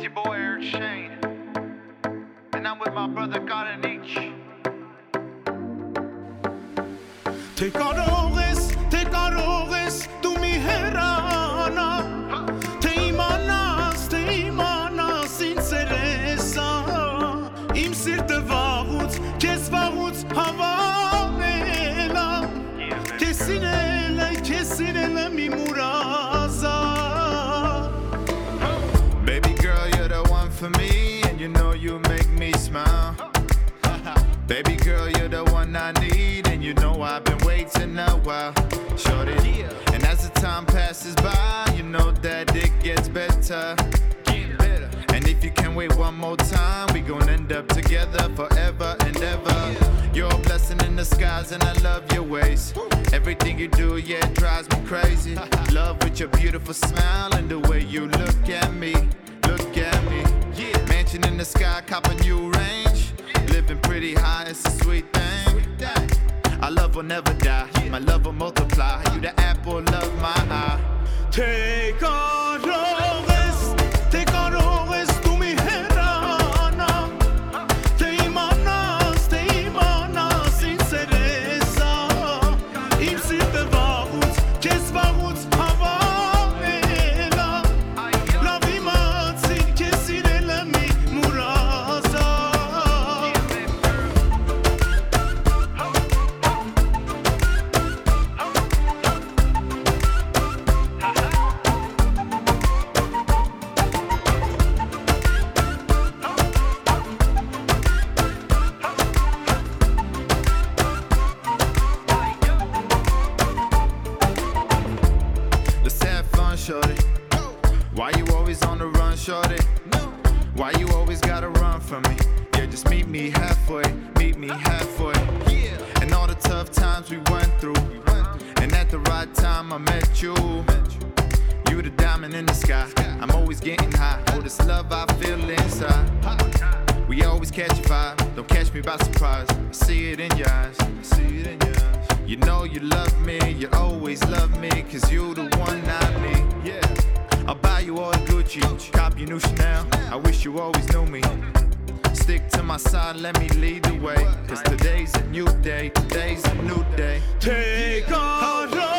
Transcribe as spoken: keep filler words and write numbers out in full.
your boy Eric Shane, and I'm with my brother God and Each. Te karoges, te karoges, tu mi herana. Te imanas, te imanas, interesa. Im sirte vahut, kes vahut havamela. Kesinele, kesinele mi muraza. Baby girl, you're the one for me, and you know you make me smile. Baby girl, you're the one I need, and you know I've been waiting a while. Shorty, and as the time passes by, you know that it gets better. And if you can wait one more time, we gon' end up together forever and ever. You're a blessing in disguise, and I love your ways. Everything you do, yeah, it drives me crazy. Love with your beautiful smile and the way you look at me, look at me. Mansion in the sky, cop a new range. Living pretty high, it's a sweet thing. Our love will never die, my love will multiply. You the apple of my eye. Te karoges, te karoges, tu mi herana. Te imanas, te imanas, interesa. Im sirte vahut, kes vahut havamela. La vimatzi, kesinele mi muraza. Let's have fun, shorty. Why you always on the run, shorty? Why you always gotta run from me? Yeah, just meet me halfway, meet me halfway. And all the tough times we went through, and at the right time I met you. You the diamond in the sky, I'm always getting high. Oh, this love I feel inside. We always catch a vibe, don't catch me by surprise. I see it in your eyes, I see it in your eyes. You know you love me, you always love me, cause you the one I need. Yeah, I'll buy you all the Gucci, cop you new Chanel. I wish you always knew me. Stick to my side, let me lead the way, cause today's a new day, today's a new day. Te karoges.